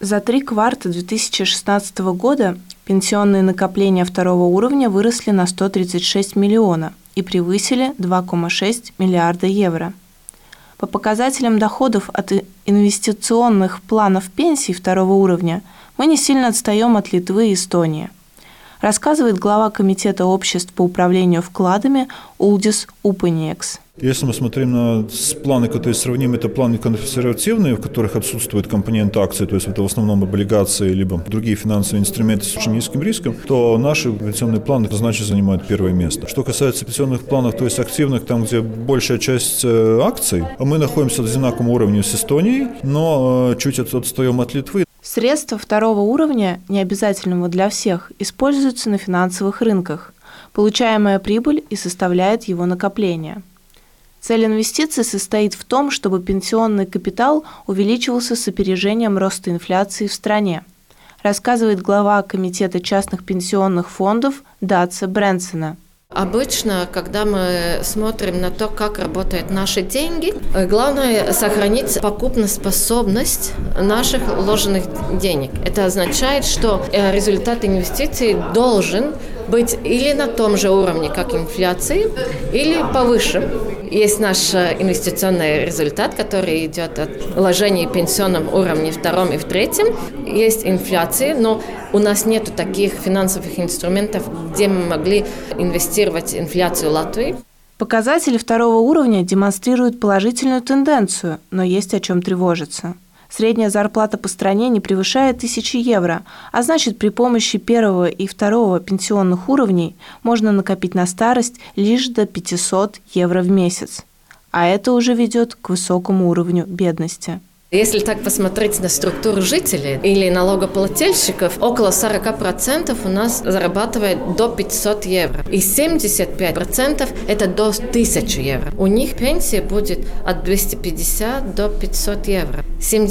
За 3 кварта 2016 года пенсионные накопления второго уровня выросли на 136 миллиона и превысили 2,6 миллиарда евро. По показателям доходов от инвестиционных планов пенсий второго уровня мы не сильно отстаем от Литвы и Эстонии, рассказывает глава Комитета обществ по управлению вкладами Улдис Упаниекс. Если мы смотрим на планы, которые сравним, это планы консервативные, в которых отсутствует компонент акций, то есть это в основном облигации, либо другие финансовые инструменты с очень низким риском, то наши пенсионные планы, значит, занимают первое место. Что касается пенсионных планов, то есть активных, там, где большая часть акций, мы находимся на одинаковом уровне с Эстонией, но чуть отстаем от Литвы. Средства второго уровня, необязательного для всех, используются на финансовых рынках. Получаемая прибыль и составляет его накопление. Цель инвестиций состоит в том, чтобы пенсионный капитал увеличивался с опережением роста инфляции в стране, рассказывает глава Комитета частных пенсионных фондов Даце Брэнсона. Обычно, когда мы смотрим на то, как работают наши деньги, главное сохранить покупоспособность наших вложенных денег. Это означает, что результат инвестиций должен быть или на том же уровне, как инфляции, или повыше. Есть наш инвестиционный результат, который идет от вложений в пенсионном уровне втором и в третьем. Есть инфляция, но у нас нет таких финансовых инструментов, где мы могли инвестировать инфляцию Латвии. Показатели второго уровня демонстрируют положительную тенденцию, но есть о чем тревожиться. Средняя зарплата по стране не превышает 1000 евро, а значит, при помощи первого и второго пенсионных уровней можно накопить на старость лишь до 500 евро в месяц. А это уже ведет к высокому уровню бедности. Если так посмотреть на структуру жителей или налогоплательщиков, около 40% у нас зарабатывает до 500 евро. И 75% это до 1000 евро. У них пенсия будет от 250 до 500 евро.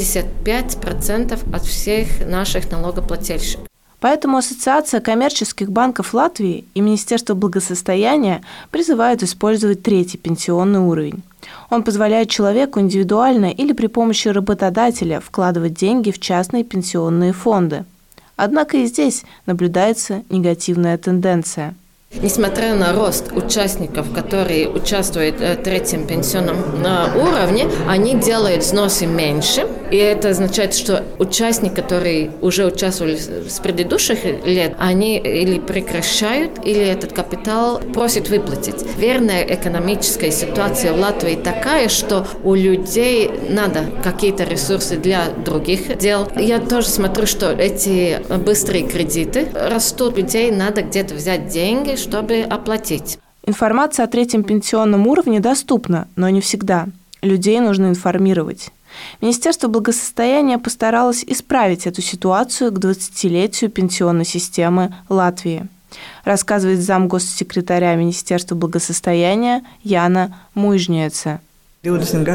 75% от всех наших налогоплательщиков. Поэтому Ассоциация коммерческих банков Латвии и Министерство благосостояния призывают использовать третий пенсионный уровень. Он позволяет человеку индивидуально или при помощи работодателя вкладывать деньги в частные пенсионные фонды. Однако и здесь наблюдается негативная тенденция. Несмотря на рост участников, которые участвуют в третьем пенсионном уровне, они делают взносы меньше. И это означает, что участники, которые уже участвовали с предыдущих лет, они или прекращают, или этот капитал просят выплатить. Верная экономическая ситуация в Латвии такая, что у людей надо какие-то ресурсы для других дел. Я тоже смотрю, что эти быстрые кредиты растут. Людей надо где-то взять деньги, чтобы оплатить. Информация о третьем пенсионном уровне доступна, но не всегда. Людей нужно информировать. Министерство благосостояния постаралось исправить эту ситуацию к 20-летию пенсионной системы Латвии, рассказывает замгоссекретаря Министерства благосостояния Яна Муйжниеца. В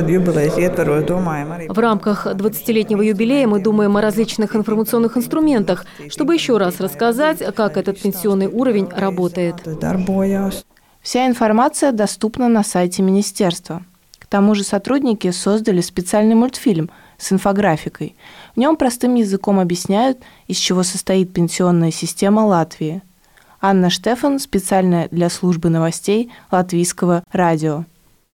рамках 20-летнего юбилея мы думаем о различных информационных инструментах, чтобы еще раз рассказать, как этот пенсионный уровень работает. Вся информация доступна на сайте министерства. К тому же сотрудники создали специальный мультфильм с инфографикой. В нем простым языком объясняют, из чего состоит пенсионная система Латвии. Анна Штефан специально для службы новостей Латвийского радио.